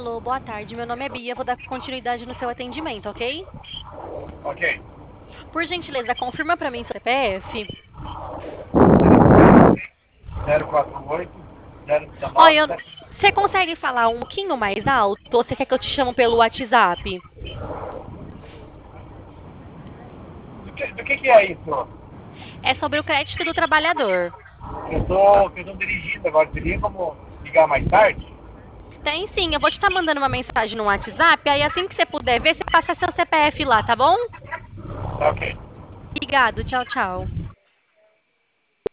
Alô, boa tarde. Meu nome é Bia. Vou dar continuidade no seu atendimento, ok? Ok. Por gentileza, confirma para mim seu CPF. 048 Olha, 019 você consegue falar um pouquinho mais alto ou você quer que eu te chamo pelo WhatsApp? do que é isso? É sobre o crédito do trabalhador. Eu tô dirigindo agora, teria como ligar mais tarde? Tem sim, eu vou te estar mandando uma mensagem no WhatsApp, aí assim que você puder ver, você passa seu CPF lá, tá bom? Tá ok. Obrigado, tchau, tchau.